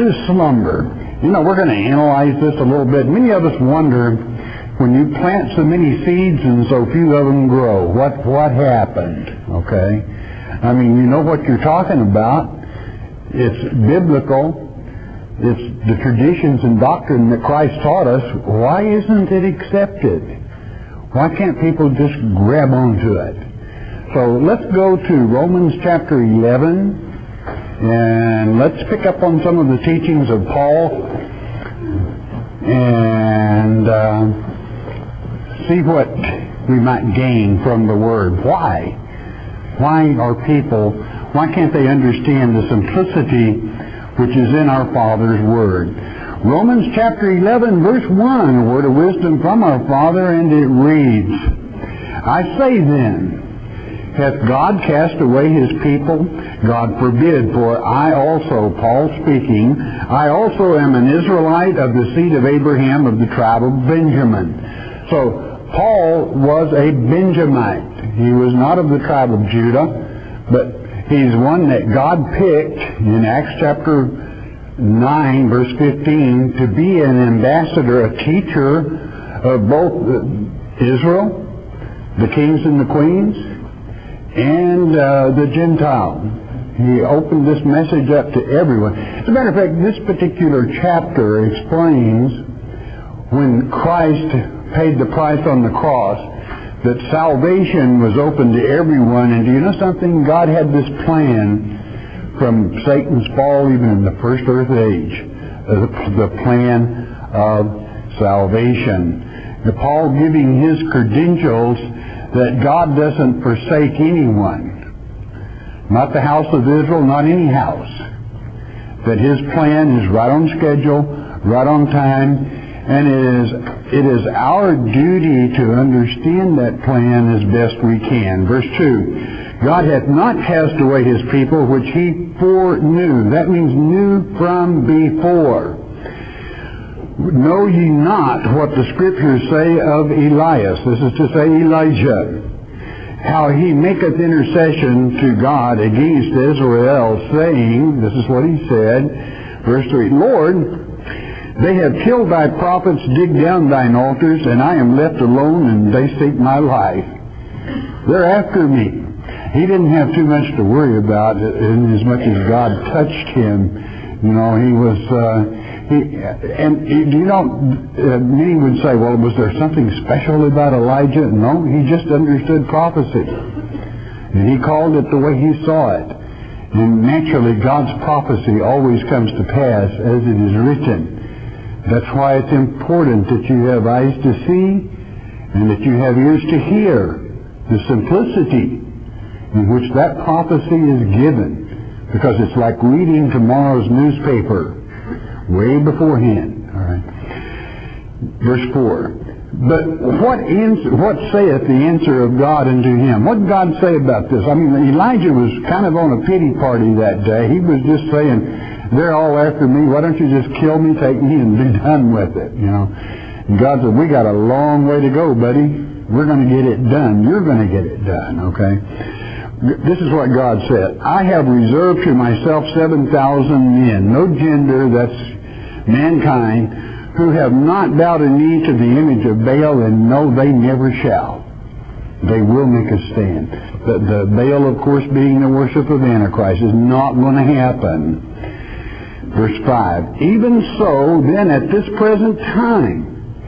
to slumber. You know, we're going to analyze this a little bit. Many of us wonder, when you plant so many seeds and so few of them grow, what happened? Okay? I mean, you know what you're talking about. It's biblical. It's the traditions and doctrine that Christ taught us. Why isn't it accepted? Why can't people just grab onto it? So let's go to Romans chapter 11, and let's pick up on some of the teachings of Paul and see what we might gain from the Word. Why? Why can't they understand the simplicity which is in our Father's Word? Romans chapter 11, verse 1, a word of wisdom from our Father, and it reads, I say then, hath God cast away his people? God forbid, for I also, Paul speaking, I also am an Israelite of the seed of Abraham of the tribe of Benjamin. So, Paul was a Benjamite. He was not of the tribe of Judah, but he's one that God picked in Acts chapter 9, verse 15, to be an ambassador, a teacher of both Israel, the kings and the queens, and the Gentile. He opened this message up to everyone. As a matter of fact, this particular chapter explains when Christ paid the price on the cross, that salvation was open to everyone. And do you know something? God had this plan from Satan's fall, even in the first earth age, the plan of salvation. Paul giving his credentials that God doesn't forsake anyone. Not the house of Israel, not any house. That his plan is right on schedule, right on time, and it is our duty to understand that plan as best we can. Verse 2, God hath not cast away his people which he foreknew. That means knew from before. Know ye not what the Scriptures say of Elias? This is to say Elijah. How he maketh intercession to God against Israel, saying, this is what he said, verse 3, Lord, they have killed thy prophets, digged down thine altars, and I am left alone, and they seek my life. They're after me. He didn't have too much to worry about in as much as God touched him. You know, he was... many would say, well, was there something special about Elijah? No, he just understood prophecy. And he called it the way he saw it. And naturally, God's prophecy always comes to pass as it is written. That's why it's important that you have eyes to see and that you have ears to hear the simplicity in which that prophecy is given. Because it's like reading tomorrow's newspaper way beforehand. All right. Verse 4. But what saith the answer of God unto him? What did God say about this? I mean, Elijah was kind of on a pity party that day. He was just saying, they're all after me. Why don't you just kill me, take me, and be done with it? You know. And God said, we got a long way to go, buddy. We're going to get it done. You're going to get it done. Okay. This is what God said. I have reserved to myself 7,000 men, no gender, that's mankind, who have not bowed a knee to the image of Baal, and no, they never shall. They will make a stand. The Baal, of course, being the worship of Antichrist, is not going to happen. Verse 5, even so, then at this present time,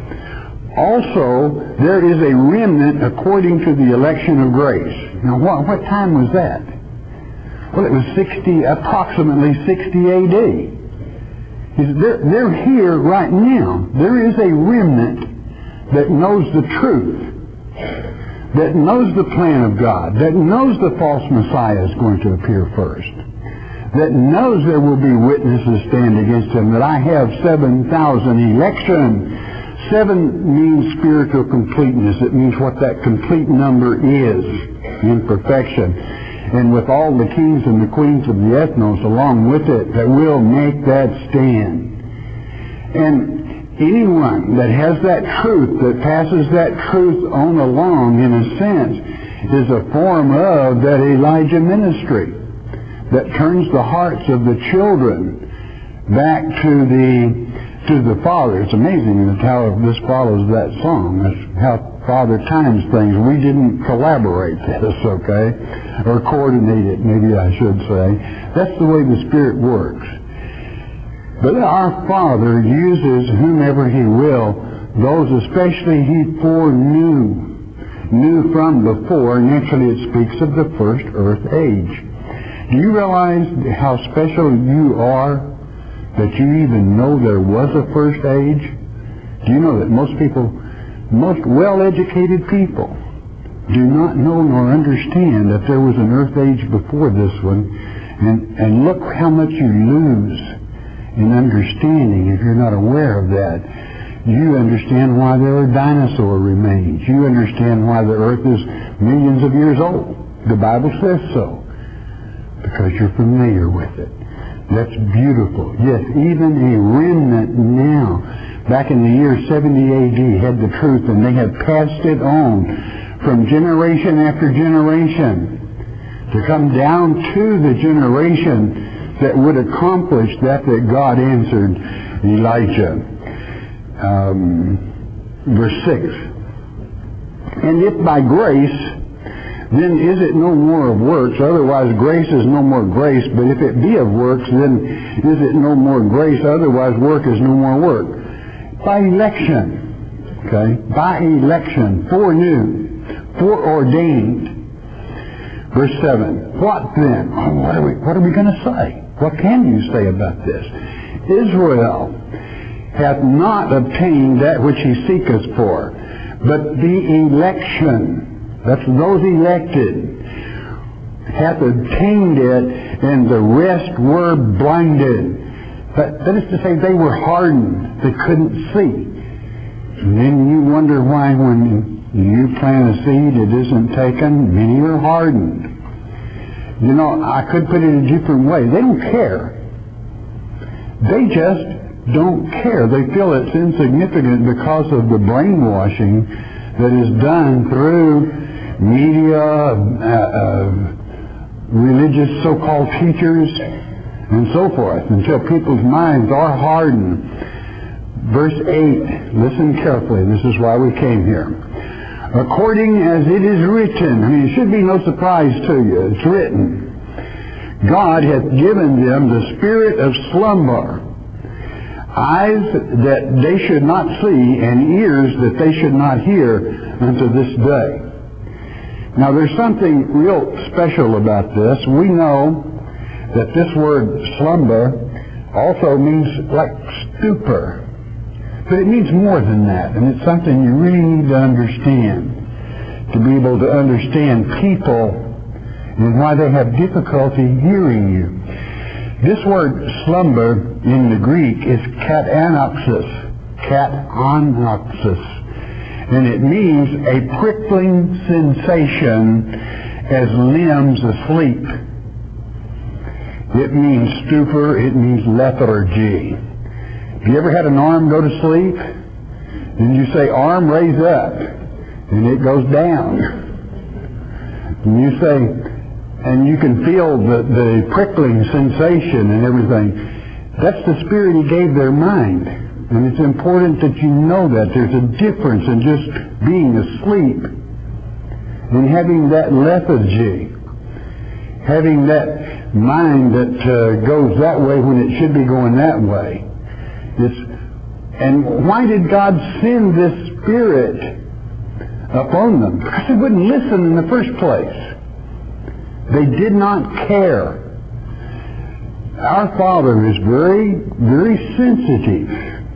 also there is a remnant according to the election of grace. Now, what time was that? Well, it was approximately 60 A.D. They're here right now. There is a remnant that knows the truth, that knows the plan of God, that knows the false Messiah is going to appear first, that knows there will be witnesses stand against him, that I have 7,000 election. 7 means spiritual completeness. It means what that complete number is in perfection. And with all the kings and the queens of the ethnos along with it that will make that stand. And anyone that has that truth, that passes that truth on along, in a sense, is a form of that Elijah ministry that turns the hearts of the children back to the Father. It's amazing that how this follows that song. That's how Father times things. We didn't collaborate this, okay? Or coordinate it, maybe I should say. That's the way the Spirit works. But our Father uses whomever He will, those especially He foreknew, knew from before, and actually it speaks of the first earth age. Do you realize how special you are, that you even know there was a first age? Do you know that most well-educated people do not know nor understand that there was an earth age before this one, and look how much you lose in understanding if you're not aware of that. You understand why there are dinosaur remains. You understand why the earth is millions of years old. The Bible says so, because you're familiar with it. That's beautiful. Yes, even a remnant now, back in the year 70 AD, had the truth, and they have passed it on from generation after generation to come down to the generation that would accomplish that God answered Elijah. Verse 6. And if by grace, then is it no more of works? Otherwise grace is no more grace. But if it be of works, then is it no more grace? Otherwise work is no more work. By election. Okay? By election. Foreknew. Foreordained. Verse 7. What then? What are we going to say? What can you say about this? Israel hath not obtained that which he seeketh for, but the election, that's those elected, hath obtained it, and the rest were blinded. But that is to say, they were hardened. They couldn't see. And then you wonder why when you plant a seed it isn't taken. Many are hardened. You know, I could put it in a different way. They don't care. They just don't care. They feel it's insignificant because of the brainwashing that is done through media, religious so-called teachers, and so forth, until people's minds are hardened. Verse 8, listen carefully. This is why we came here. According as it is written, I mean, it should be no surprise to you. It's written, God hath given them the spirit of slumber, eyes that they should not see, and ears that they should not hear unto this day. Now, there's something real special about this. We know that this word slumber also means like stupor. But it means more than that, and it's something you really need to understand, to be able to understand people and why they have difficulty hearing you. This word slumber in the Greek is katanopsis, and it means a prickling sensation as limbs asleep. It means stupor, it means lethargy. Have you ever had an arm go to sleep? And you say, arm, raise up. And it goes down. And you say, and you can feel the prickling sensation and everything. That's the spirit he gave their mind. And it's important that you know that. There's a difference in just being asleep and having that lethargy. Having that mind that goes that way when it should be going that way. And why did God send this spirit upon them? Because they wouldn't listen in the first place. They did not care. Our Father is very, very sensitive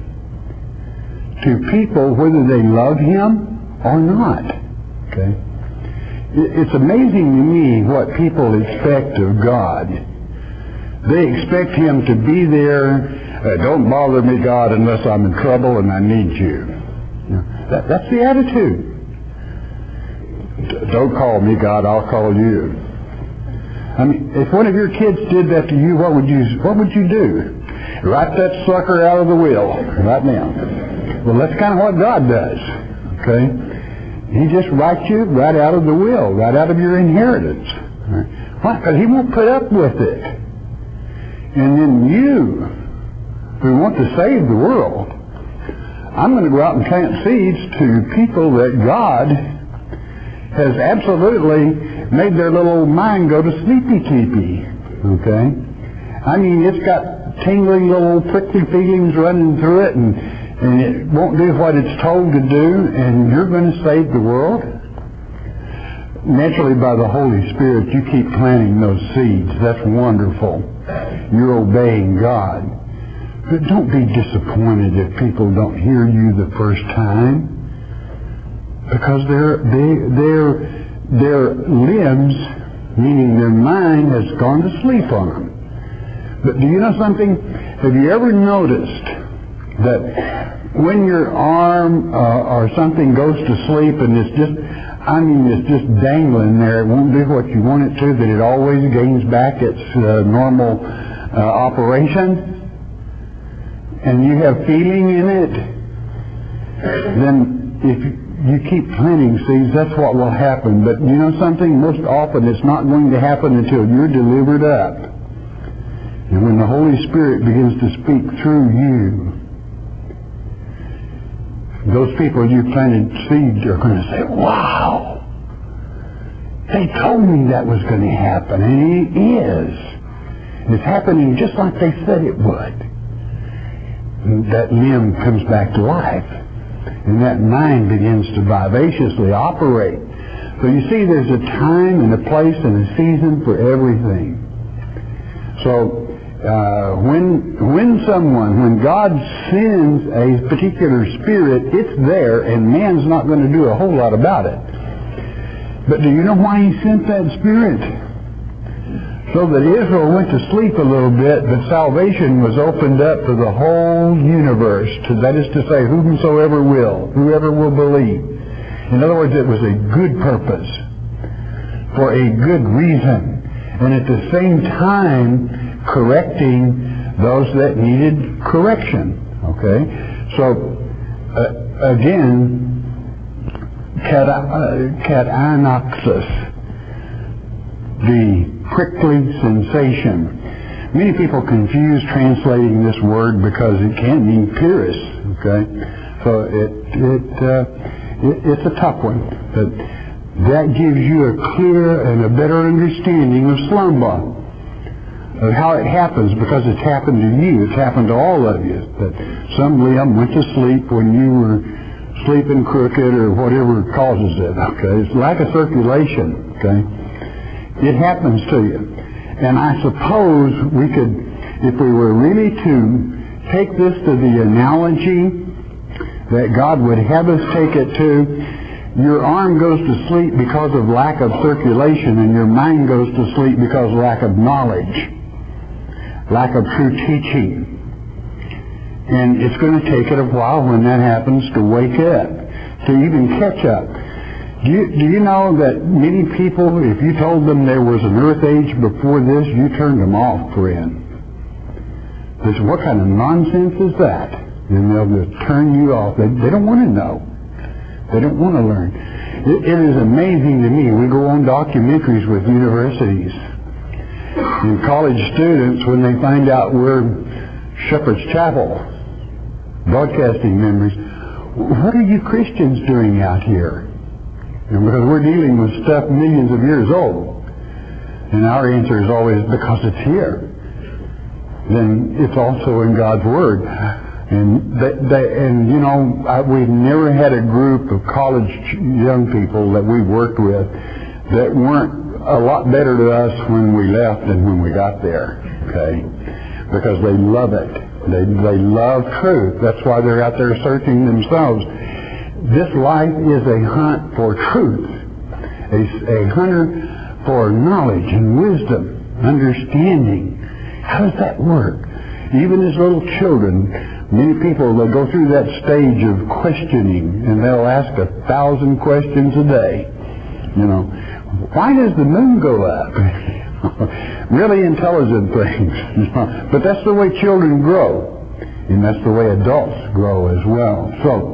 to people, whether they love Him or not. Okay? It's amazing to me what people expect of God. They expect Him to be there. Don't bother me, God, unless I'm in trouble and I need you. That's the attitude. Don't call me, God, I'll call you. I mean, if one of your kids did that to you, what would you do? Write that sucker out of the will right now. Well, that's kind of what God does. Okay? He just writes you right out of the will, right out of your inheritance. Why? Because He won't put up with it. And then you we want to save the world, I'm going to go out and plant seeds to people that God has absolutely made their little mind go to sleepy-keepy. Okay? I mean, it's got tingling little prickly feelings running through it, and it won't do what it's told to do, and you're going to save the world? Naturally, by the Holy Spirit, you keep planting those seeds. That's wonderful. You're obeying God. But don't be disappointed if people don't hear you the first time, because their limbs, meaning their mind, has gone to sleep on them. But do you know something? Have you ever noticed that when your arm or something goes to sleep and it's just dangling there, it won't do what you want it to, that it always gains back its normal operation? And you have feeling in it? Then if you keep planting seeds, that's what will happen. But you know something? Most often it's not going to happen until you're delivered up. And when the Holy Spirit begins to speak through you, those people you planted seeds are going to say, wow, they told me that was going to happen, and it is. It's happening just like they said it would. And that limb comes back to life, and that mind begins to vivaciously operate. So you see, there's a time and a place and a season for everything. So when God sends a particular spirit, it's there, and man's not going to do a whole lot about it. But do you know why he sent that spirit? So that Israel went to sleep a little bit, but salvation was opened up to the whole universe. That is to say, whosoever will, whoever will believe. In other words, it was a good purpose, for a good reason, and at the same time correcting those that needed correction. Okay? So, again, katanaxis, the prickly sensation. Many people confuse translating this word because it can mean pierce. Okay? So it's a tough one. But that gives you a clear and a better understanding of slumber, of how it happens, because it's happened to you. It's happened to all of you. That some limb went to sleep when you were sleeping crooked or whatever causes it. Okay, it's lack of circulation. Okay, it happens to you. And I suppose we could, if we were really to take this to the analogy that God would have us take it to, your arm goes to sleep because of lack of circulation, and your mind goes to sleep because of lack of knowledge, lack of true teaching. And it's going to take it a while when that happens to wake up, to even catch up. Do you know that many people, if you told them there was an earth age before this, you turned them off, friend. They said, what kind of nonsense is that? And they'll just turn you off. They don't want to know. They don't want to learn. It is amazing to me. We go on documentaries with universities and college students when they find out we're Shepherd's Chapel broadcasting members. What are you Christians doing out here? And because we're dealing with stuff millions of years old. And our answer is always, because it's here. Then it's also in God's Word. And you know, we've never had a group of college young people that we worked with that weren't a lot better to us when we left than when we got there. Okay? Because they love it. They love truth. That's why they're out there searching themselves. This life is a hunt for truth, a hunter for knowledge and wisdom, understanding. How does that work? Even as little children, many people, they'll go through that stage of questioning, and they'll ask 1,000 questions a day. You know, why does the moon go up? Really intelligent things. But that's the way children grow, and that's the way adults grow as well. So,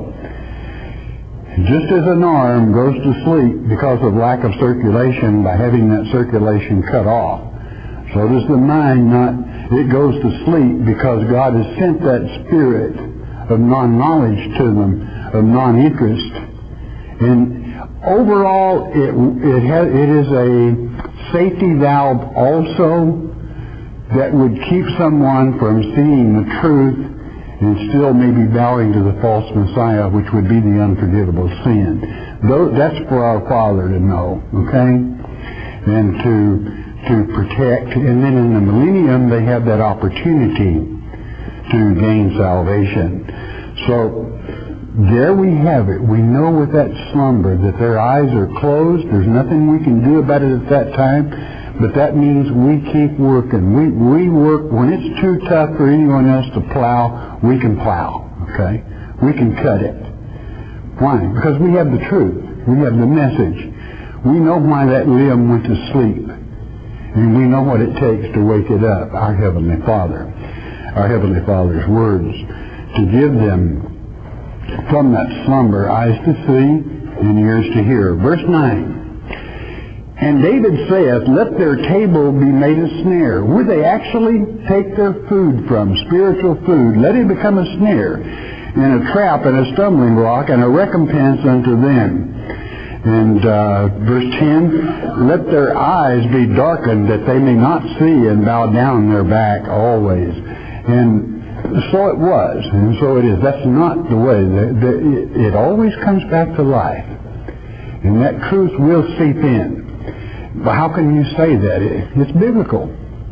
just as an arm goes to sleep because of lack of circulation by having that circulation cut off, So does the mind not. It goes to sleep because God has sent that spirit of non-knowledge to them, of non-interest. And overall, it is a safety valve also that would keep someone from seeing the truth and still maybe bowing to the false Messiah, which would be the unforgivable sin. That's for our Father to know, okay? And to protect. And then in the millennium, they have that opportunity to gain salvation. So there we have it. We know with that slumber that their eyes are closed. There's nothing we can do about it at that time. But that means we keep working. We work. When it's too tough for anyone else to plow, we can plow, okay? We can cut it. Why? Because we have the truth. We have the message. We know why that limb went to sleep. And we know what it takes to wake it up. Our Heavenly Father. Our Heavenly Father's words. To give them from that slumber eyes to see and ears to hear. Verse 9. And David saith, let their table be made a snare. Would they actually take their food from, spiritual food? Let it become a snare, and a trap, and a stumbling block, and a recompense unto them. And verse 10, let their eyes be darkened, that they may not see, and bow down their back always. And so it was, and so it is. That's not the way. It always comes back to life. And that truth will seep in. But how can you say that? It's biblical.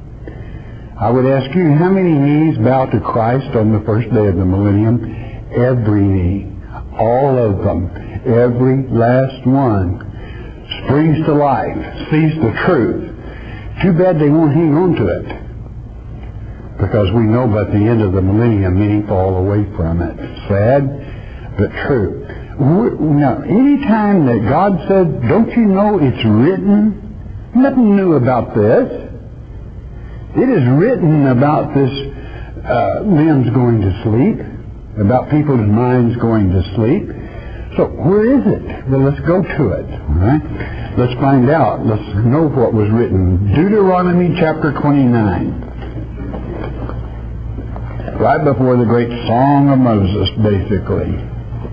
I would ask you, how many knees bow to Christ on the first day of the millennium? Every knee. All of them. Every last one springs to life, sees the truth. Too bad they won't hang on to it. Because we know by the end of the millennium, many fall away from it. Sad, but true. Now, any time that God said, don't you know it's written? Nothing new about this. It is written about this limbs going to sleep, about people's minds going to sleep. So where is it? Well, let's go to it. All right? Let's find out. Let's know what was written. Deuteronomy chapter 29. Right before the great Song of Moses, basically.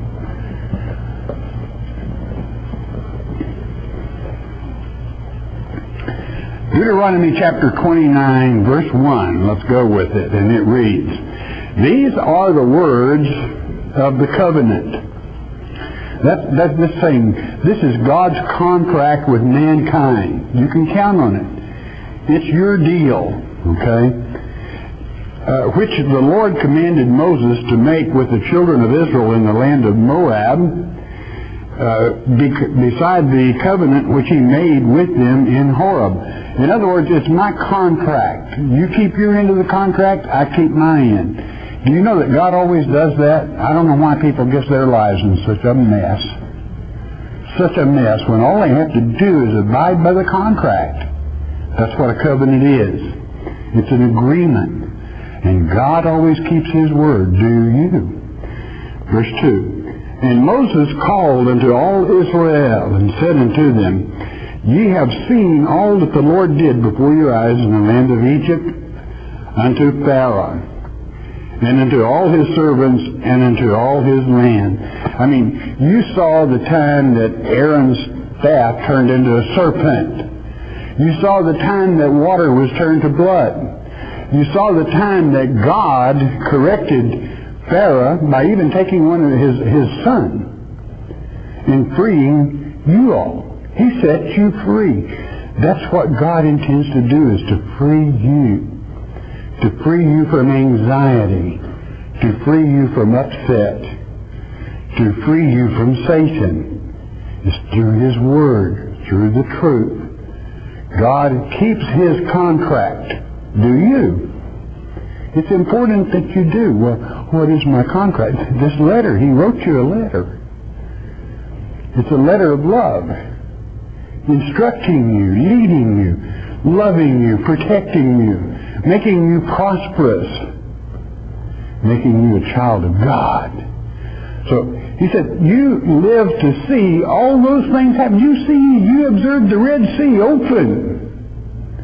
Deuteronomy chapter 29, verse 1. Let's go with it. And it reads, these are the words of the covenant. That's the same. This is God's contract with mankind. You can count on it. It's your deal, okay? Which the Lord commanded Moses to make with the children of Israel in the land of Moab, beside the covenant which he made with them in Horeb. In other words, it's my contract. You keep your end of the contract, I keep my end. Do you know that God always does that? I don't know why people get their lives in such a mess. Such a mess when all they have to do is abide by the contract. That's what a covenant is. It's an agreement. And God always keeps His word. Do you? Verse 2. And Moses called unto all Israel and said unto them, ye have seen all that the Lord did before your eyes in the land of Egypt unto Pharaoh, and unto all his servants, and unto all his land. I mean, you saw the time that Aaron's staff turned into a serpent. You saw the time that water was turned to blood. You saw the time that God corrected Pharaoh by even taking one of his son and freeing you all. He set you free. That's what God intends to do, is to free you. To free you from anxiety. To free you from upset. To free you from Satan. It's through His Word, through the truth. God keeps His contract. Do you? It's important that you do. Well, what is my contract? This letter. He wrote you a letter. It's a letter of love. Instructing you, leading you, loving you, protecting you, making you prosperous, making you a child of God. So he said, you live to see all those things happen. You observed the Red Sea open.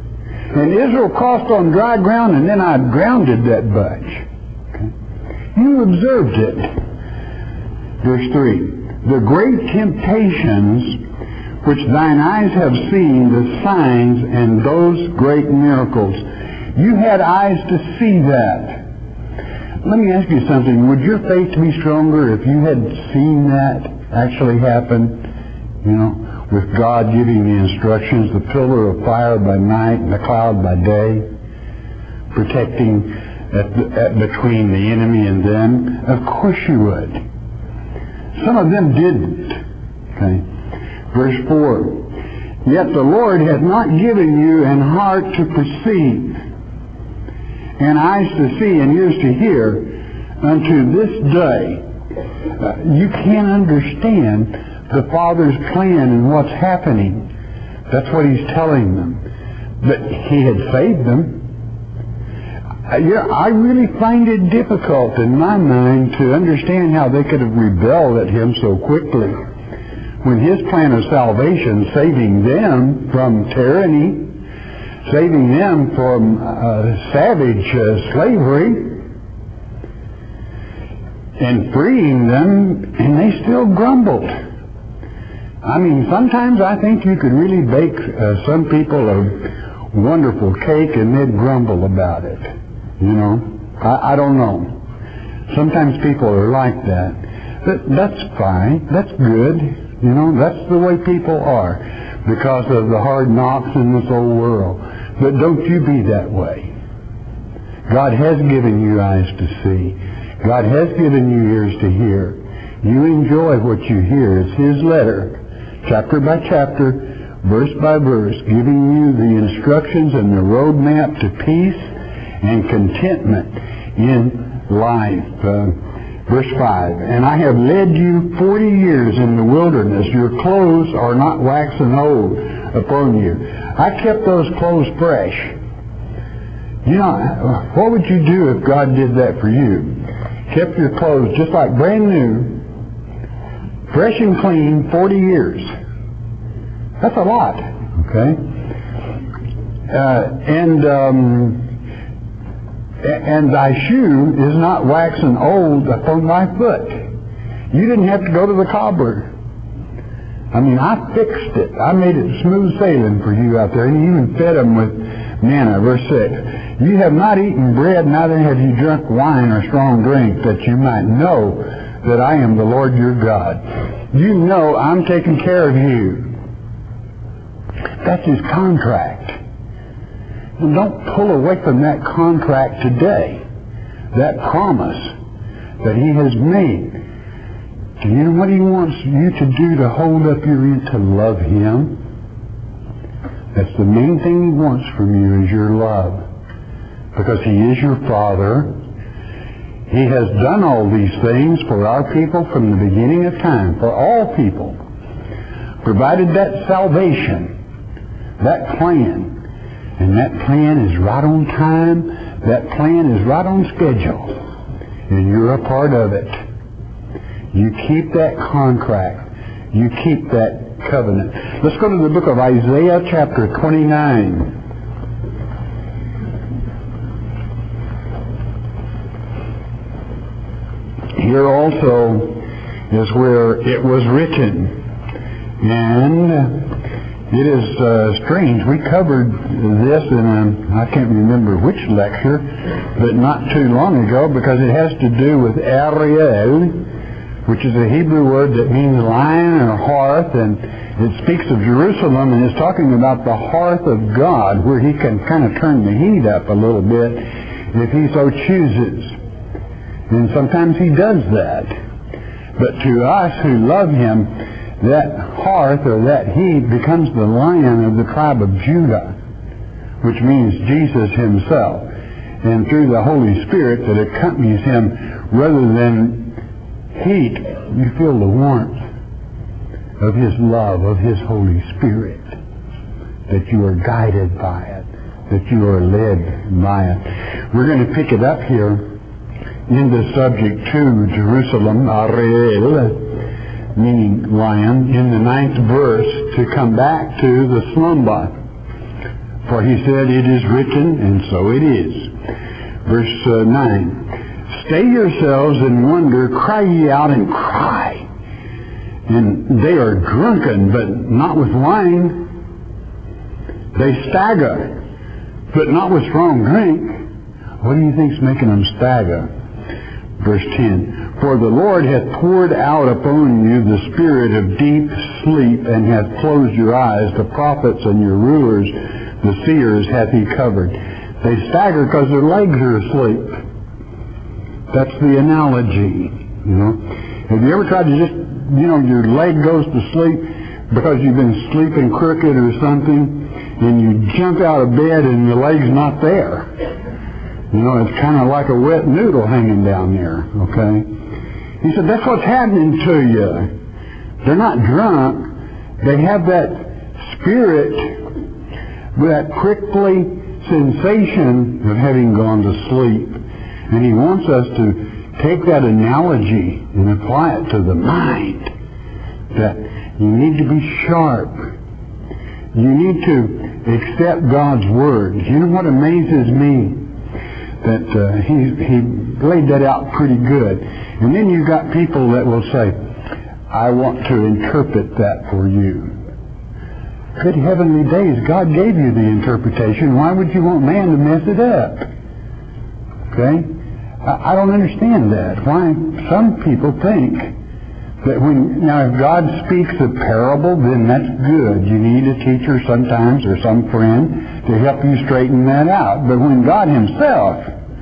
And Israel crossed on dry ground, and then I grounded that bunch. Okay? You observed it. Verse 3. The great temptations which thine eyes have seen, the signs and those great miracles. You had eyes to see that. Let me ask you something. Would your faith be stronger if you had seen that actually happen? You know, with God giving the instructions, the pillar of fire by night and the cloud by day, protecting between the enemy and them? Of course you would. Some of them didn't. Okay. Verse 4. Yet the Lord hath not given you an heart to perceive, and eyes to see, and ears to hear, unto this day. You can't understand the Father's plan and what's happening. That's what He's telling them. But He had saved them. I really find it difficult in my mind to understand how they could have rebelled at Him so quickly, when His plan of salvation, saving them from tyranny, saving them from savage slavery, and freeing them, and they still grumbled. I mean, sometimes I think you could really bake some people a wonderful cake and they'd grumble about it. You know, I don't know. Sometimes people are like that. That's fine. That's good. You know, that's the way people are because of the hard knocks in this old world. But don't you be that way. God has given you eyes to see. God has given you ears to hear. You enjoy what you hear. It's His letter, chapter by chapter, verse by verse, giving you the instructions and the roadmap to peace and contentment in life. Verse 5, and I have led you 40 years in the wilderness. Your clothes are not waxen old upon you. I kept those clothes fresh. You know, what would you do if God did that for you? Kept your clothes just like brand new, fresh and clean, 40 years. That's a lot, okay? And thy shoe is not waxen old upon thy foot. You didn't have to go to the cobbler. I mean, I fixed it. I made it smooth sailing for you out there, and you even fed them with manna. Verse 6. You have not eaten bread, neither have you drunk wine or strong drink, that you might know that I am the Lord your God. You know I'm taking care of you. That's His contract. And don't pull away from that contract today. That promise that He has made. And you know what He wants you to do to hold up your end? To love Him. That's the main thing He wants from you, is your love. Because He is your Father. He has done all these things for our people from the beginning of time, for all people. Provided that salvation, that plan. And that plan is right on time. That plan is right on schedule. And you're a part of it. You keep that contract. You keep that covenant. Let's go to the book of Isaiah chapter 29. Here also is where it was written. And it is strange. We covered this in I can't remember which lecture, but not too long ago, because it has to do with Ariel, which is a Hebrew word that means lion or hearth, and it speaks of Jerusalem, and it's talking about the hearth of God, where He can kind of turn the heat up a little bit if He so chooses. And sometimes He does that. But to us who love Him, that hearth or that heat becomes the Lion of the tribe of Judah, which means Jesus Himself. And through the Holy Spirit that accompanies Him, rather than heat, you feel the warmth of His love, of His Holy Spirit, that you are guided by it, that you are led by it. We're going to pick it up here in the subject to Jerusalem, Ariel, meaning lion, in the 9th verse, to come back to the slumba. For he said, it is written, and so it is. Verse 9. Stay yourselves and wonder, cry ye out and cry. And they are drunken, but not with wine. They stagger, but not with strong drink. What do you think's making them stagger? Verse 10. For the Lord hath poured out upon you the spirit of deep sleep, and hath closed your eyes. The prophets and your rulers, the seers, hath he covered. They stagger because their legs are asleep. That's the analogy, you know. Have you ever tried to just, your leg goes to sleep because you've been sleeping crooked or something, and you jump out of bed and your leg's not there? It's kind of like a wet noodle hanging down there, okay? He said, that's what's happening to you. They're not drunk. They have that spirit, that prickly sensation of having gone to sleep. And he wants us to take that analogy and apply it to the mind. That you need to be sharp. You need to accept God's Word. You know what amazes me? That he laid that out pretty good. And then you've got people that will say, I want to interpret that for you. Good heavenly days, God gave you the interpretation. Why would you want man to mess it up? Okay? I don't understand that. Why some people think that if God speaks a parable, then that's good. You need a teacher sometimes or some friend to help you straighten that out. But when God himself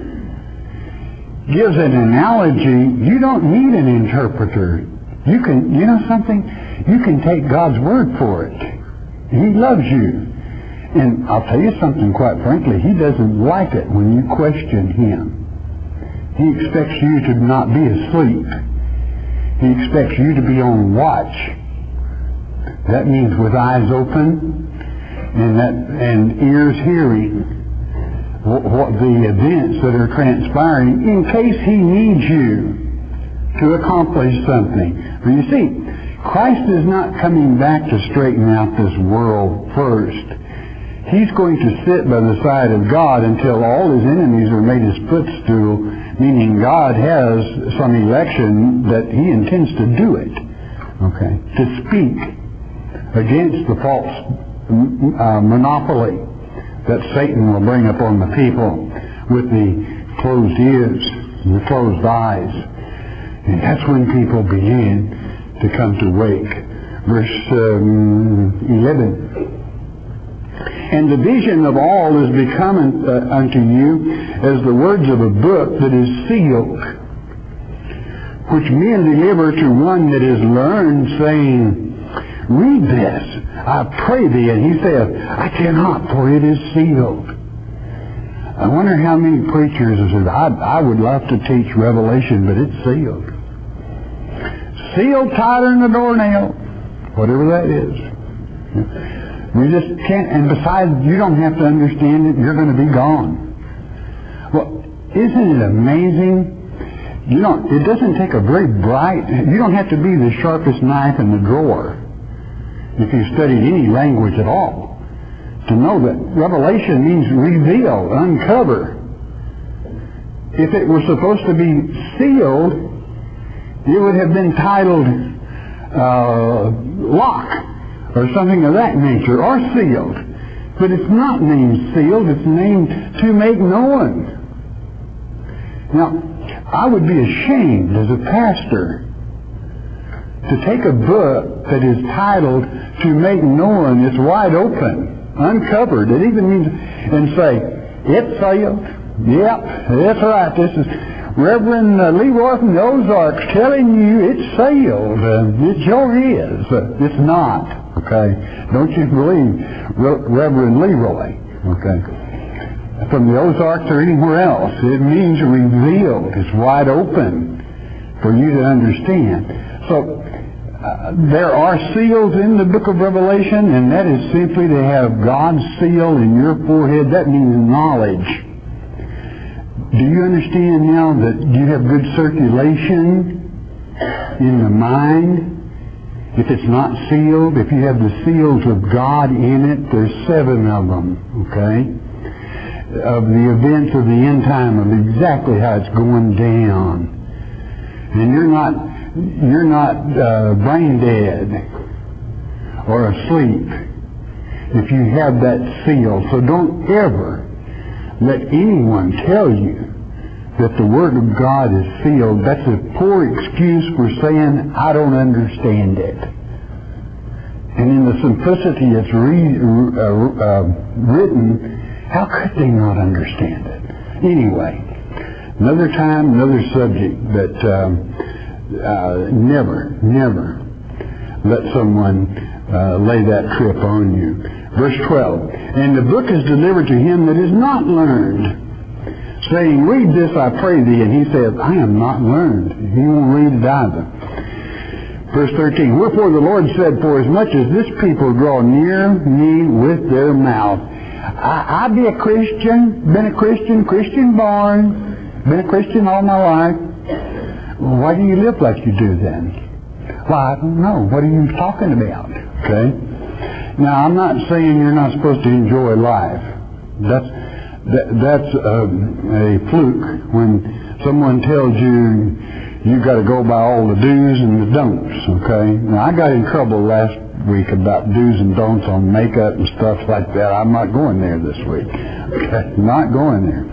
gives an analogy, you don't need an interpreter. You can, something? You can take God's word for it. He loves you. And I'll tell you something quite frankly, he doesn't like it when you question him. He expects you to not be asleep. He expects you to be on watch. That means with eyes open and ears hearing what the events that are transpiring in case he needs you to accomplish something. For you see, Christ is not coming back to straighten out this world first. He's going to sit by the side of God until all his enemies are made his footstool, meaning God has some election that he intends to do it, okay, to speak against the false monopoly that Satan will bring upon the people with the closed ears and the closed eyes. And that's when people begin to come to wake. Verse 11. And the vision of all is become unto you as the words of a book that is sealed, which men deliver to one that is learned, saying, read this, I pray thee. And he saith, I cannot, for it is sealed. I wonder how many preachers have said, I would love to teach Revelation, but it's sealed. Sealed tighter than a doornail, whatever that is. We just can't, and besides, you don't have to understand it, you're going to be gone. Well, isn't it amazing? It doesn't take a very bright, you don't have to be the sharpest knife in the drawer, if you've studied any language at all, to know that revelation means reveal, uncover. If it were supposed to be sealed, it would have been titled lock, or something of that nature, or sealed. But it's not named sealed, it's named to make known. Now, I would be ashamed as a pastor to take a book that is titled to make known, it's wide open, uncovered, it even means, and say, it's sealed. Yep, that's right, this is Reverend Leroy from the Ozarks telling you it's sealed. It sure is. It's not. Okay? Don't you believe Reverend Leroy. Okay? From the Ozarks or anywhere else. It means revealed. It's wide open for you to understand. So, there are seals in the book of Revelation, and that is simply to have God's seal in your forehead. That means knowledge. Do you understand now that you have good circulation in the mind? if it's not sealed, if you have the seals of God in it, there's 7 of them, okay, of the events of the end time, of exactly how it's going down. And you're not brain dead or asleep if you have that seal. So don't ever let anyone tell you that the Word of God is sealed. That's a poor excuse for saying, I don't understand it. And in the simplicity it's written, how could they not understand it? Anyway, another time, another subject, but never let someone lay that trip on you. Verse 12, and the book is delivered to him that is not learned, saying, read this, I pray thee. And he says, I am not learned. He won't read it either. Verse 13, wherefore the Lord said, for as much as this people draw near me with their mouth. I be a Christian, been a Christian born, been a Christian all my life. Well, why do you live like you do then? Well, I don't know. What are you talking about? Okay? Now, I'm not saying you're not supposed to enjoy life. That's a fluke when someone tells you you've got to go by all the do's and the don'ts, okay? Now, I got in trouble last week about do's and don'ts on makeup and stuff like that. I'm not going there this week. Okay? Not going there.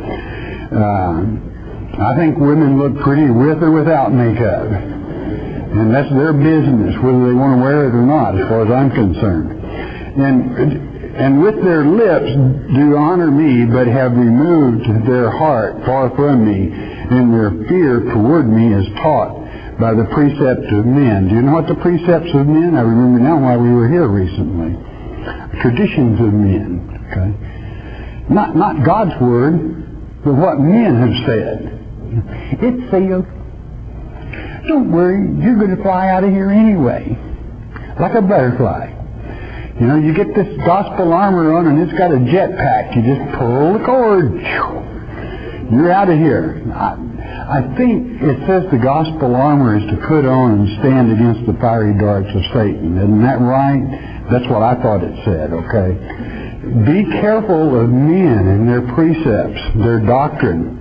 I think women look pretty with or without makeup. And that's their business, whether they want to wear it or not, as far as I'm concerned. And with their lips do honor me, but have removed their heart far from me, and their fear toward me is taught by the precepts of men. Do you know what the precepts of men? I remember now why we were here recently. Traditions of men. Okay, not God's word, but what men have said. It's sealed. Don't worry, you're going to fly out of here anyway, like a butterfly. You know, you get this gospel armor on and it's got a jetpack. You just pull the cord. You're out of here. I think it says the gospel armor is to put on and stand against the fiery darts of Satan. Isn't that right? That's what I thought it said, okay? Be careful of men and their precepts, their doctrine.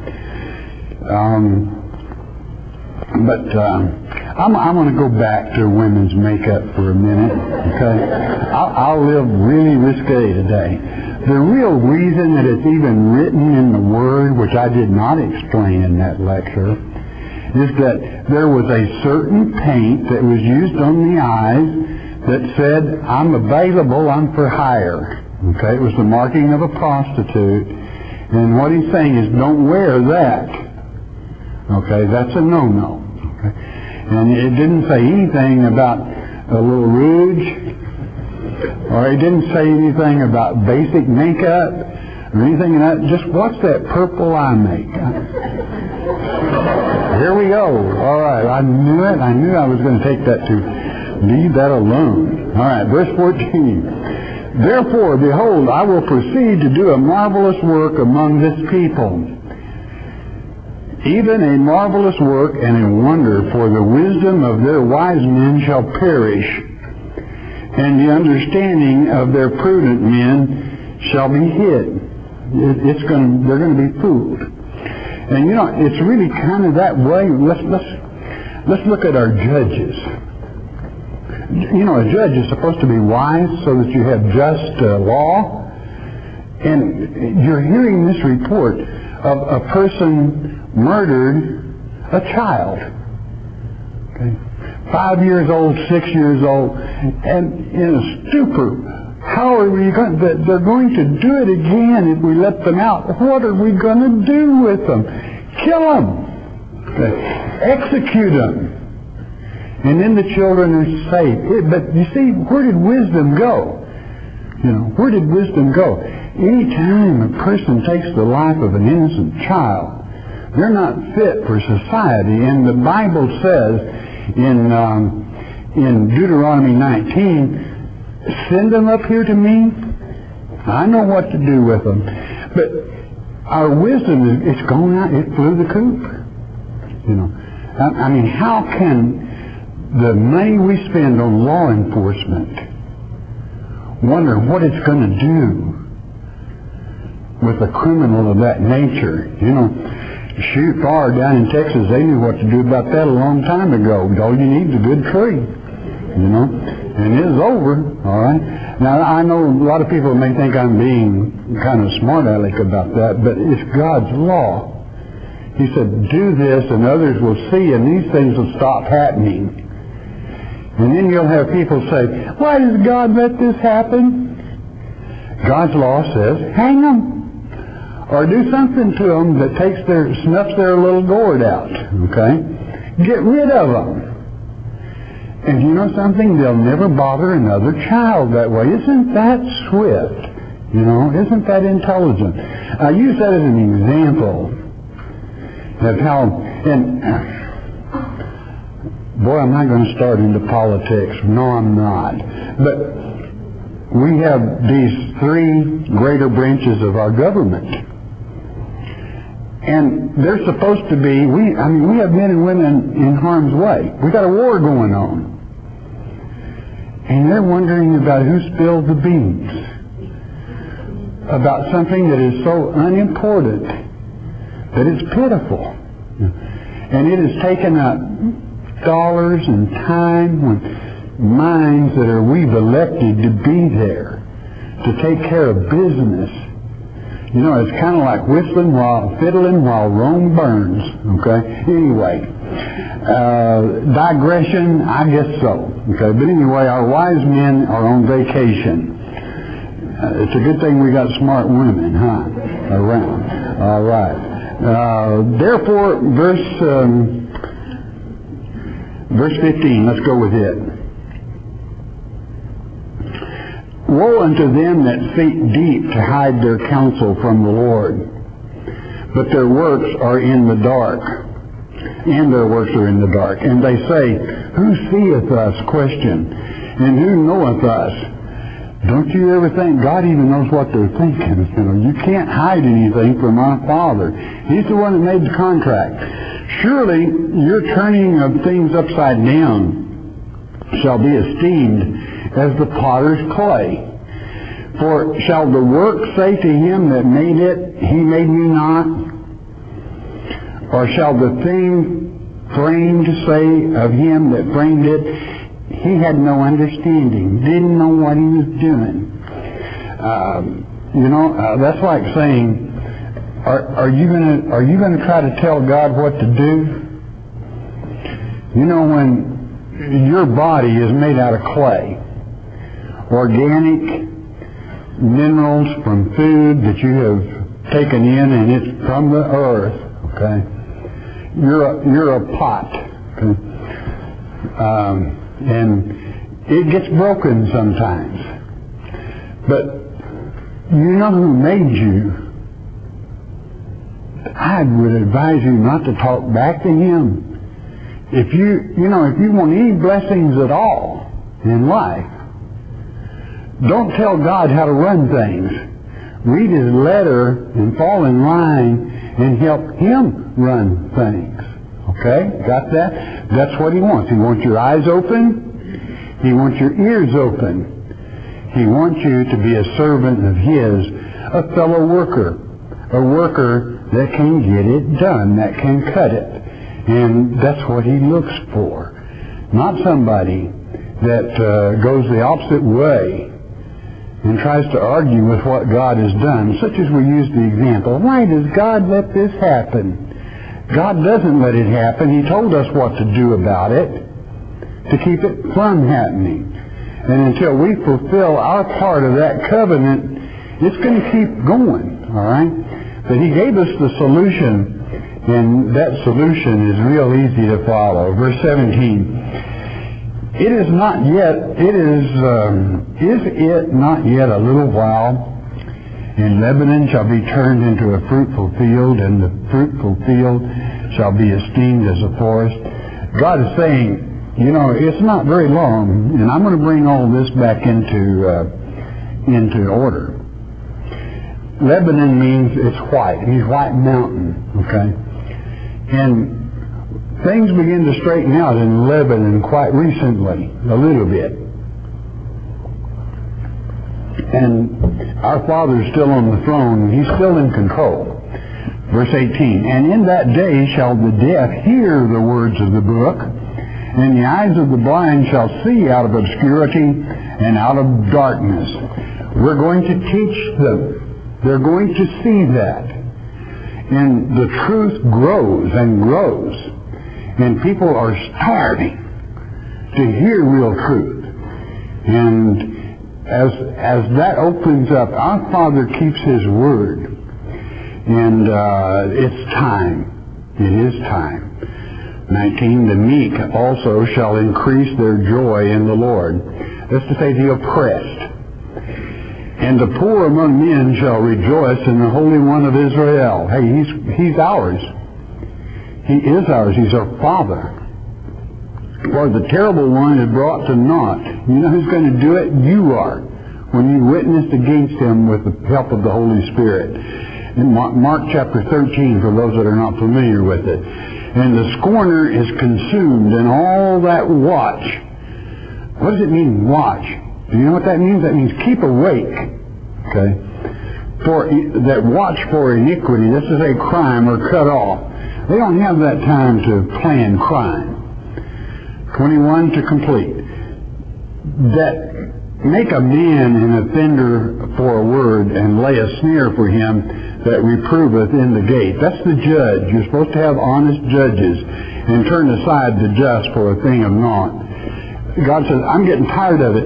I'm going to go back to women's makeup for a minute, okay? I'll live really risque today. The real reason that it's even written in the Word, which I did not explain in that lecture, is that there was a certain paint that was used on the eyes that said, I'm available, I'm for hire. Okay, it was the marking of a prostitute. And what he's saying is, don't wear that. Okay, that's a no-no. Okay? And it didn't say anything about a little rouge, or it didn't say anything about basic makeup, or anything like that. Just watch that purple eye makeup. Here we go. All right, I knew it. I knew I was going to take that to leave that alone. All right, verse 14. Therefore, behold, I will proceed to do a marvelous work among this people, even a marvelous work and a wonder, for the wisdom of their wise men shall perish, and the understanding of their prudent men shall be hid. They're going to be fooled. And you know, it's really kind of that way. Let's look at our judges. You know, a judge is supposed to be wise so that you have just law. And you're hearing this report of a person murdered a child. Okay. 5 years old, 6 years old, and in a stupor. How are we going to... They're going to do it again if we let them out. What are we going to do with them? Kill them. Okay. Execute them. And then the children are safe. But you see, where did wisdom go? You know, where did wisdom go? Any time a person takes the life of an innocent child, they're not fit for society. And the Bible says in Deuteronomy 19, send them up here to me. I know what to do with them. But our wisdom, it's gone out. It flew the coop. You know, I mean, how can the money we spend on law enforcement, wondering what it's going to do with a criminal of that nature. You know, shoot, far down in Texas, they knew what to do about that a long time ago. All you need is a good tree, you know, and it's over, all right? Now, I know a lot of people may think I'm being kind of smart-aleck about that, but it's God's law. He said, do this and others will see, and these things will stop happening. And then you'll have people say, why does God let this happen? God's law says, hang them. Or do something to them that snuffs their little gourd out. Okay? Get rid of them. And you know something? They'll never bother another child that way. Isn't that swift? You know, isn't that intelligent? I use that as an example of how, and boy, am I going to start into politics. No, I'm not. But we have these three greater branches of our government. And they're supposed to be, we have men and women in harm's way. We got a war going on. And they're wondering about who spilled the beans. About something that is so unimportant that it's pitiful. And it has taken up dollars and time with minds that we've elected to be there, to take care of business. You know, it's kind of like fiddling while Rome burns, okay? Anyway, digression, I guess so, okay? But anyway, our wise men are on vacation. It's a good thing we got smart women, huh, around. All right. Therefore, verse 15, let's go with it. Woe unto them that seek deep to hide their counsel from the Lord, but their works are in the dark, and their works are in the dark. And they say, who seeth us, question, and who knoweth us? Don't you ever think God even knows what they're thinking? You know, you can't hide anything from our Father. He's the one that made the contract. Surely your turning of things upside down shall be esteemed as the potter's clay. For shall the work say to him that made it, he made me not? Or shall the thing framed say of him that framed it, he had no understanding, didn't know what he was doing? That's like saying, are you gonna try to tell God what to do? You know, when your body is made out of clay, organic minerals from food that you have taken in, and it's from the earth, okay? You're a pot, okay? And it gets broken sometimes. But you know who made you. I would advise you not to talk back to him. If you want any blessings at all in life, don't tell God how to run things. Read his letter and fall in line and help him run things. Okay? Got that? That's what he wants. He wants your eyes open. He wants your ears open. He wants you to be a servant of his, a fellow worker, a worker that can get it done, that can cut it. And that's what he looks for. Not somebody that goes the opposite way and tries to argue with what God has done, such as we used the example. Why does God let this happen? God doesn't let it happen. He told us what to do about it, to keep it from happening. And until we fulfill our part of that covenant, it's going to keep going, all right? But he gave us the solution, and that solution is real easy to follow. Verse 17. Is it not yet a little while, and Lebanon shall be turned into a fruitful field, and the fruitful field shall be esteemed as a forest? God is saying, it's not very long, and I'm going to bring all this back into order. Lebanon means it's white. It means white mountain, okay? And things begin to straighten out in Lebanon quite recently, a little bit. And our Father's still on the throne, and He's still in control. Verse 18, and in that day shall the deaf hear the words of the book, and the eyes of the blind shall see out of obscurity and out of darkness. We're going to teach them. They're going to see that. And the truth grows and grows. And people are starving to hear real truth. And as that opens up, our Father keeps His word. And it's time. It is time. 19, the meek also shall increase their joy in the Lord. That's to say, the oppressed. And the poor among men shall rejoice in the Holy One of Israel. Hey, He's ours. He is ours. He's our Father. For the terrible one is brought to naught. You know who's going to do it? You are. When you witnessed against him with the help of the Holy Spirit. In Mark chapter 13, for those that are not familiar with it. And the scorner is consumed, and all that watch. What does it mean, watch? Do you know what that means? That means keep awake. Okay? For that watch for iniquity, this is a crime, or cut off. They don't have that time to plan crime. 21 to complete. That make a man an offender for a word, and lay a snare for him that reproveth in the gate. That's the judge. You're supposed to have honest judges and turn aside the just for a thing of naught. God says, I'm getting tired of it.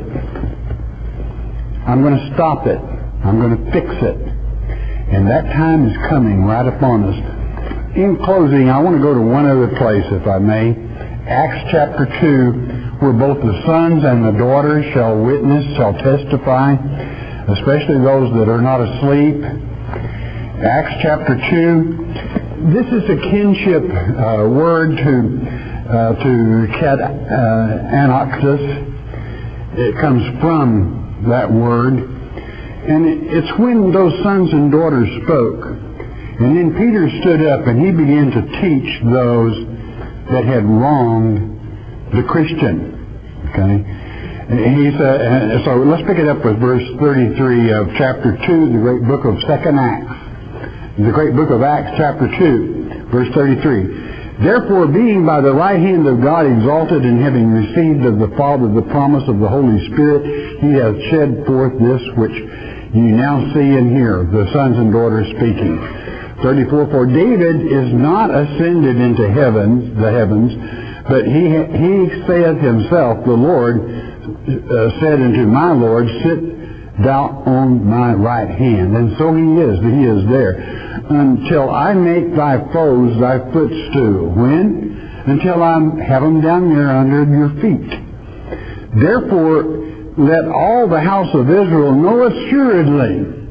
I'm going to stop it. I'm going to fix it. And that time is coming right upon us. In closing, I want to go to one other place, if I may. Acts chapter 2, where both the sons and the daughters shall witness, shall testify, especially those that are not asleep. Acts chapter 2, this is a kinship word to ket anaxis. It comes from that word. And it's when those sons and daughters spoke. And then Peter stood up and he began to teach those that had wronged the Christian. Okay? And he said, so let's pick it up with verse 33 of chapter 2, the great book of Second Acts. The great book of Acts, chapter 2, verse 33. Therefore, being by the right hand of God exalted, and having received of the Father the promise of the Holy Spirit, He hath shed forth this which you now see and hear, the sons and daughters speaking. 34, for David is not ascended into the heavens, but he saith himself, the Lord said unto my Lord, sit thou on my right hand. And so he is there. Until I make thy foes thy footstool. When? Until I have them down there under your feet. Therefore, let all the house of Israel know assuredly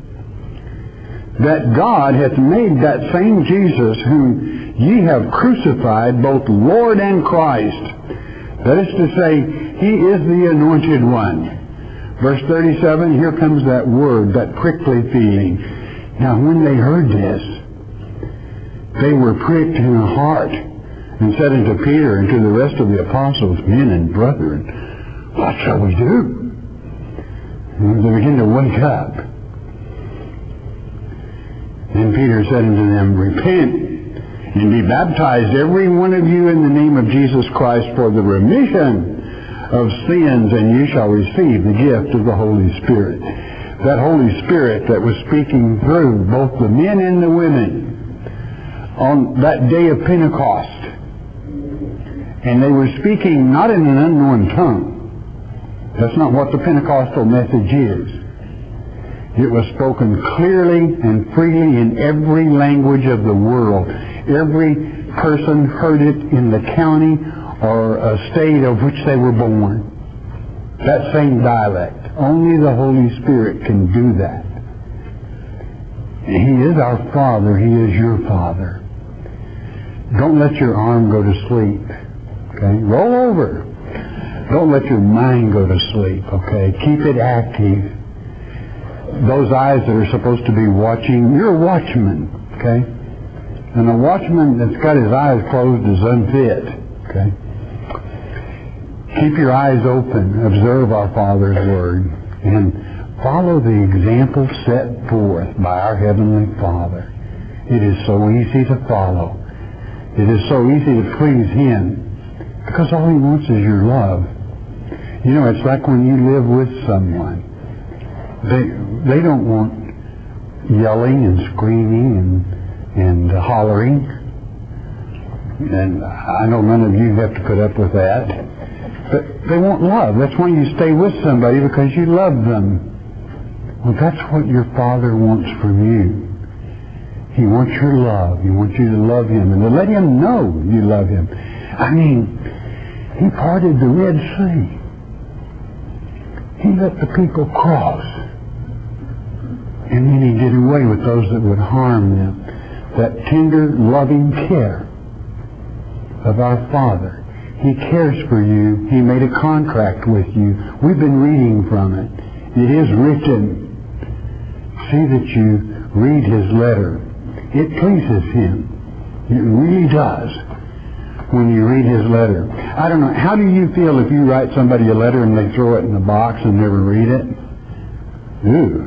that God hath made that same Jesus whom ye have crucified, both Lord and Christ. That is to say, He is the anointed one. Verse 37, here comes that word, that prickly feeling. Now, when they heard this, they were pricked in the heart, and said unto Peter and to the rest of the apostles, men and brethren, what shall we do? And they begin to wake up. And Peter said unto them, repent, and be baptized, every one of you, in the name of Jesus Christ, for the remission of sins, and you shall receive the gift of the Holy Spirit. That Holy Spirit that was speaking through both the men and the women on that day of Pentecost. And they were speaking not in an unknown tongue. That's not what the Pentecostal message is. It was spoken clearly and freely in every language of the world. Every person heard it in the county or a state of which they were born. That same dialect. Only the Holy Spirit can do that. And He is our Father. He is your Father. Don't let your arm go to sleep. Okay? Roll over. Don't let your mind go to sleep. Okay? Keep it active. Those eyes that are supposed to be watching, you're a watchman. Okay? And a watchman that's got his eyes closed is unfit. Okay? Keep your eyes open. Observe our Father's Word. And follow the example set forth by our Heavenly Father. It is so easy to follow. It is so easy to please Him. Because all He wants is your love. You know, it's like when you live with someone. They don't want yelling and screaming and hollering. And I know none of you have to put up with that. But they want love. That's why you stay with somebody, because you love them. Well, that's what your Father wants from you. He wants your love. He wants you to love Him and to let Him know you love Him. I mean, He parted the Red Sea. He let the people cross. And then He did away with those that would harm them. That tender, loving care of our Father. He cares for you. He made a contract with you. We've been reading from it. It is written. See that you read His letter. It pleases Him. It really does when you read His letter. I don't know, how do you feel if you write somebody a letter and they throw it in a box and never read it? Ooh.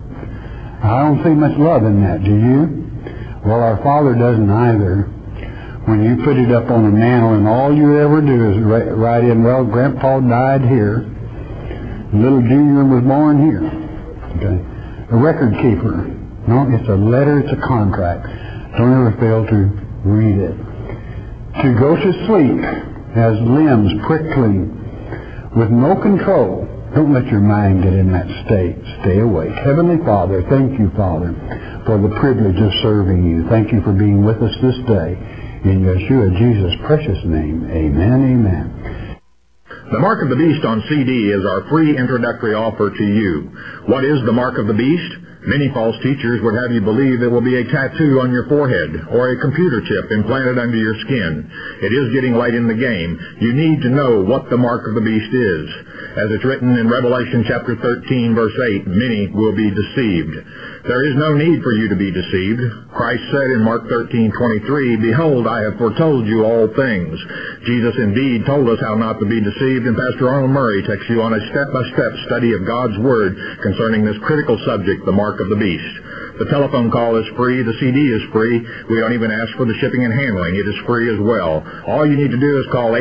I don't see much love in that, do you? Well, our Father doesn't either. When you put it up on a mantle and all you ever do is write in, well, Grandpa died here. Little Junior was born here. Okay. A record keeper. No, it's a letter, it's a contract. Don't ever fail to read it. To go to sleep has limbs prickling with no control. Don't let your mind get in that state. Stay awake. Heavenly Father, thank you, Father, for the privilege of serving you. Thank you for being with us this day. In Yeshua, Jesus' precious name, amen, amen. The Mark of the Beast on CD is our free introductory offer to you. What is the Mark of the Beast? Many false teachers would have you believe it will be a tattoo on your forehead or a computer chip implanted under your skin. It is getting late in the game. You need to know what the Mark of the Beast is. As it's written in Revelation chapter 13, verse 8, many will be deceived. There is no need for you to be deceived. Christ said in Mark 13:23, "Behold, I have foretold you all things." Jesus indeed told us how not to be deceived, and Pastor Arnold Murray takes you on a step-by-step study of God's Word concerning this critical subject, the Mark of the Beast. The telephone call is free. The CD is free. We don't even ask for the shipping and handling. It is free as well. All you need to do is call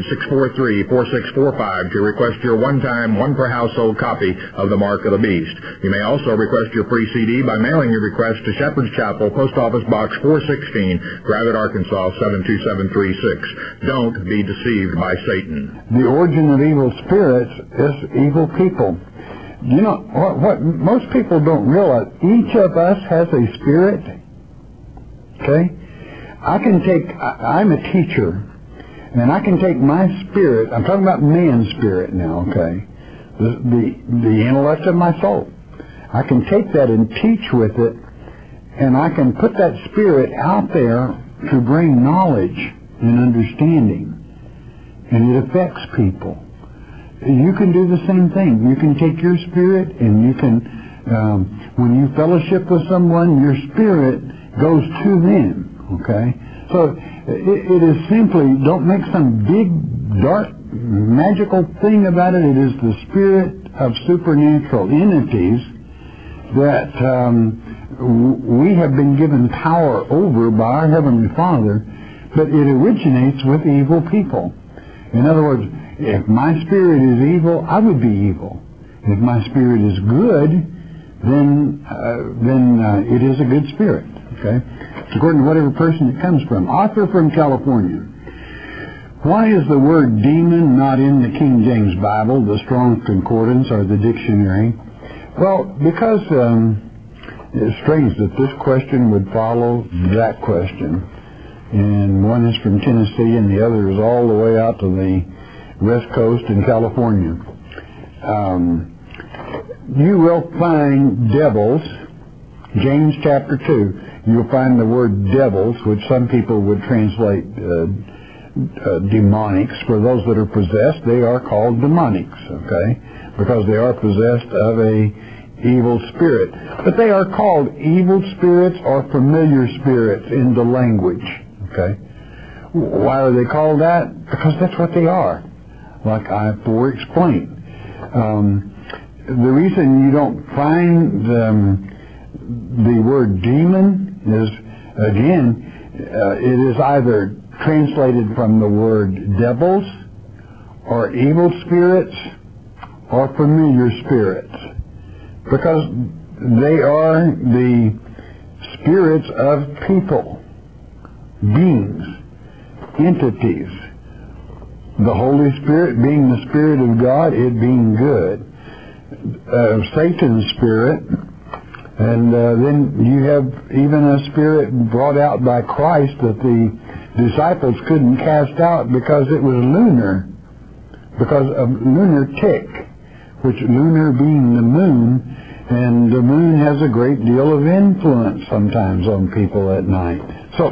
800-643-4645 to request your one-time, one-per-household copy of the Mark of the Beast. You may also request your free CD by mailing your request to Shepherd's Chapel, Post Office Box 416, Gravette, Arkansas 72736. Don't be deceived by Satan. The origin of evil spirits is evil people. You know, what most people don't realize, each of us has a spirit, okay? I'm a teacher, and I can take my spirit, I'm talking about man's spirit now, okay? The intellect of my soul. I can take that and teach with it, and I can put that spirit out there to bring knowledge and understanding, and it affects people. You can do the same thing. You can take your spirit and you can, when you fellowship with someone, your spirit goes to them, okay? So it is simply, don't make some big, dark, magical thing about it. It is the spirit of supernatural entities that we have been given power over by our Heavenly Father, but it originates with evil people. In other words, if my spirit is evil, I would be evil. If my spirit is good, then it is a good spirit. Okay, according to whatever person it comes from. Author from California. Why is the word demon not in the King James Bible, the Strong's Concordance, or the dictionary? Well, because it's strange that this question would follow that question, and one is from Tennessee, and the other is all the way out to the West Coast in California. You will find devils, James chapter 2, you'll find the word devils, which some people would translate demonics. For those that are possessed, they are called demonics, okay? Because they are possessed of a evil spirit. But they are called evil spirits or familiar spirits in the language. Okay? Why are they called that? Because that's what they are, like I before explained. The reason you don't find the word demon is, again, it is either translated from the word devils or evil spirits or familiar spirits, because they are the spirits of people, beings, entities. The Holy Spirit being the Spirit of God, it being good. Satan's spirit, and then you have even a spirit brought out by Christ that the disciples couldn't cast out because it was lunar, because of lunatic, which lunar being the moon, and the moon has a great deal of influence sometimes on people at night. So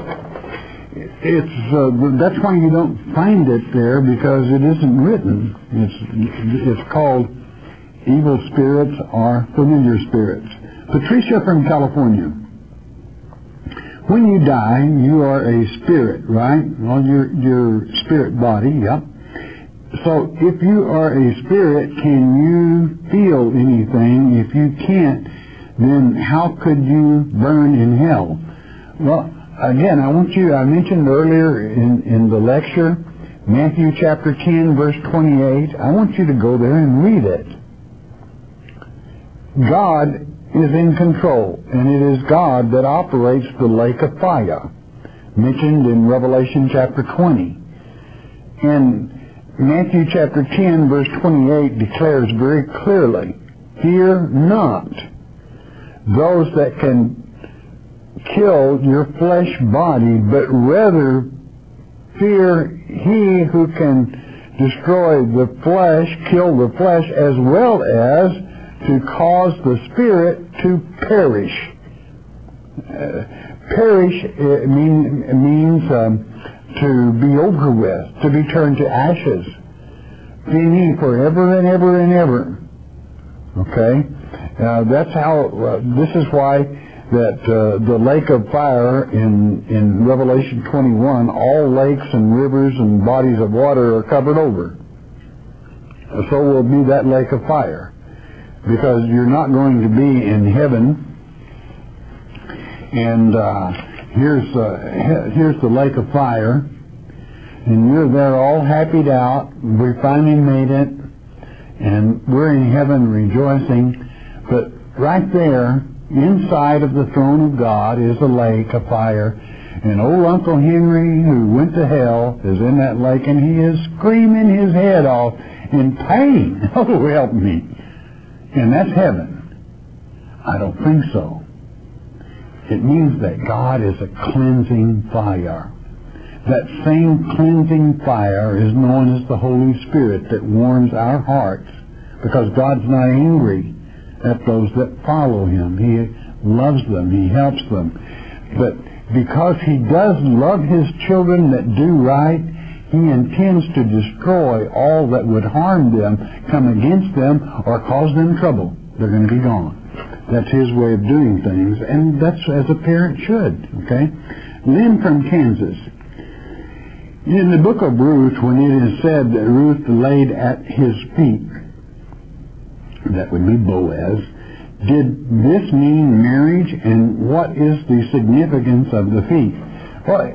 it's that's why you don't find it there, because it isn't written. It's called evil spirits or familiar spirits. Patricia from California. When you die, you are a spirit, right? Well, your spirit body, yep. So if you are a spirit, can you feel anything? If you can't, then how could you burn in hell? Well, again, I mentioned earlier in the lecture, Matthew chapter 10, verse 28. I want you to go there and read it. God is in control, and it is God that operates the lake of fire, mentioned in Revelation chapter 20. And Matthew chapter 10, verse 28 declares very clearly, fear not those that can kill your flesh body, but rather fear he who can destroy the flesh, kill the flesh, as well as to cause the spirit to perish. Perish means to be over with, to be turned to ashes. Fini, forever and ever and ever. Okay? That's how, this is why that the lake of fire in Revelation 21, all lakes and rivers and bodies of water are covered over. So will be that lake of fire. Because you're not going to be in heaven, and here's the lake of fire, and you're there all happied out. We finally made it, and we're in heaven rejoicing. But right there, inside of the throne of God, is a lake of fire, and old Uncle Henry, who went to hell, is in that lake, and he is screaming his head off in pain. Oh, help me. And that's heaven. I don't think so. It means that God is a cleansing fire. That same cleansing fire is known as the Holy Spirit that warms our hearts, because God's not angry at those that follow Him. He loves them. He helps them. But because He does love His children that do right, He intends to destroy all that would harm them, come against them, or cause them trouble. They're going to be gone. That's His way of doing things, and that's as a parent should, okay? Lynn from Kansas. In the book of Ruth, when it is said that Ruth laid at his feet, that would be Boaz, did this mean marriage, and what is the significance of the feet? Well,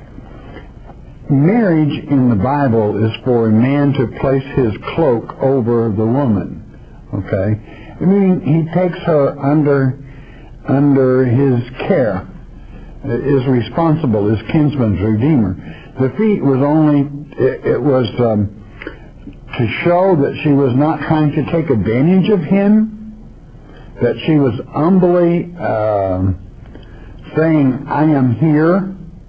marriage in the Bible is for a man to place his cloak over the woman, okay? I mean, he takes her under his care, is responsible, is kinsman's redeemer. The feet was only, it was to show that she was not trying to take advantage of him, that she was humbly saying, I am here.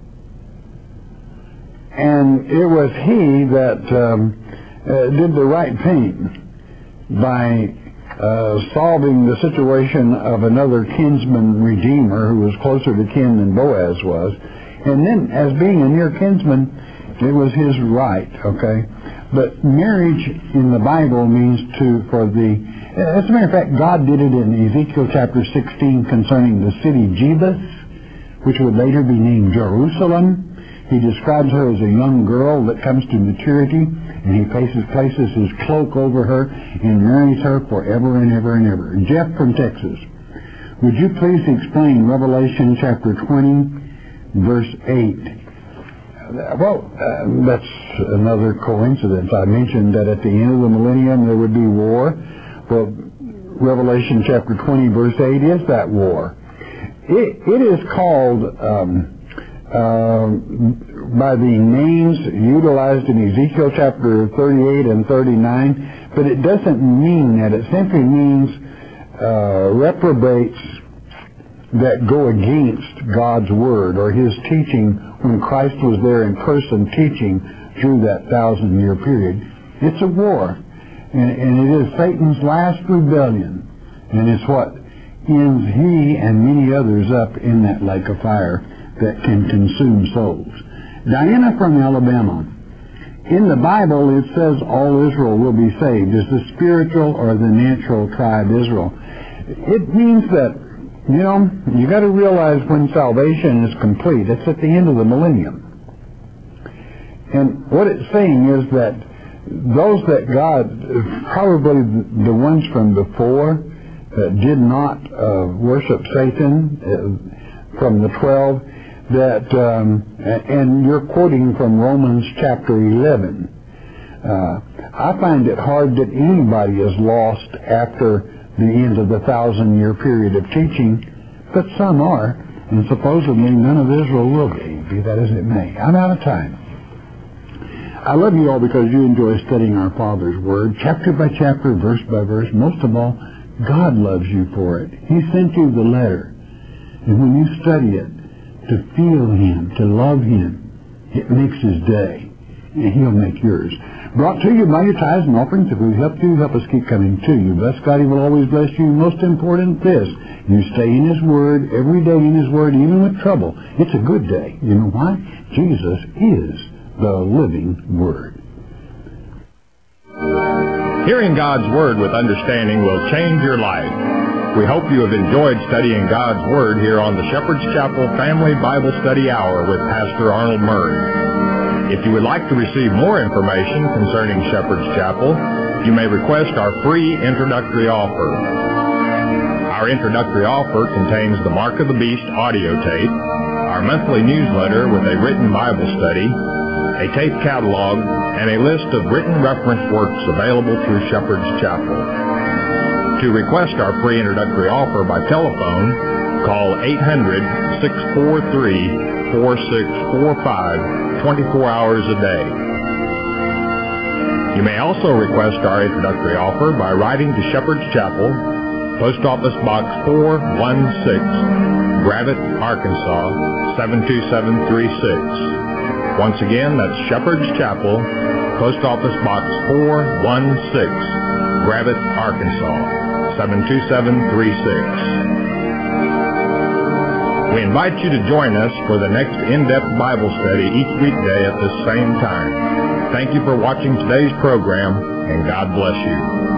And it was he that did the right thing by solving the situation of another kinsman redeemer who was closer to kin than Boaz was. And then, as being a near kinsman, It was his right, okay? But marriage in the Bible means as a matter of fact, God did it in Ezekiel chapter 16 concerning the city Jebus, which would later be named Jerusalem. He describes her as a young girl that comes to maturity, and he places his cloak over her and marries her forever and ever and ever. Jeff from Texas, would you please explain Revelation chapter 20, verse 8? That's another coincidence. I mentioned that at the end of the millennium there would be war. Well, Revelation chapter 20, verse 8 is that war. It is called by the names utilized in Ezekiel chapter 38 and 39, but it doesn't mean that. It simply means reprobates that go against God's Word or His teaching when Christ was there in person teaching through that 1,000-year period. It's a war, and it is Satan's last rebellion, and it's what ends he and many others up in that lake of fire that can consume souls. Diana from Alabama. In the Bible it says all Israel will be saved. Is the spiritual or the natural tribe Israel? It means that, you got to realize when salvation is complete, it's at the end of the millennium. And what it's saying is that those that God, probably the ones from before, that did not worship Satan, from the 12, that, and you're quoting from Romans chapter 11. I find it hard that anybody is lost after the end of the 1,000-year period of teaching, but some are, and supposedly none of Israel will be that as it may. I'm out of time. I love you all because you enjoy studying our Father's Word, chapter by chapter, verse by verse. Most of all, God loves you for it. He sent you the letter, and when you study it, to feel Him, to love Him, it makes His day, and He'll make yours. Brought to you by your tithes and offerings. If we've helped you, help us keep coming to you. Bless God, He will always bless you. Most important, this, you stay in His Word, every day in His Word, even with trouble. It's a good day. You know why? Jesus is the living Word. Hearing God's Word with understanding will change your life. We hope you have enjoyed studying God's Word here on the Shepherd's Chapel Family Bible Study Hour with Pastor Arnold Murray. If you would like to receive more information concerning Shepherd's Chapel, you may request our free introductory offer. Our introductory offer contains the Mark of the Beast audio tape, our monthly newsletter with a written Bible study, a tape catalog, and a list of written reference works available through Shepherd's Chapel. To request our free introductory offer by telephone, call 800-643-4645 24 hours a day. You may also request our introductory offer by writing to Shepherd's Chapel, Post Office Box 416, Gravette, Arkansas 72736. Once again, that's Shepherd's Chapel, Post Office Box 416, Gravette, Arkansas 72736. We invite you to join us for the next in-depth Bible study each weekday at this same time. Thank you for watching today's program, and God bless you.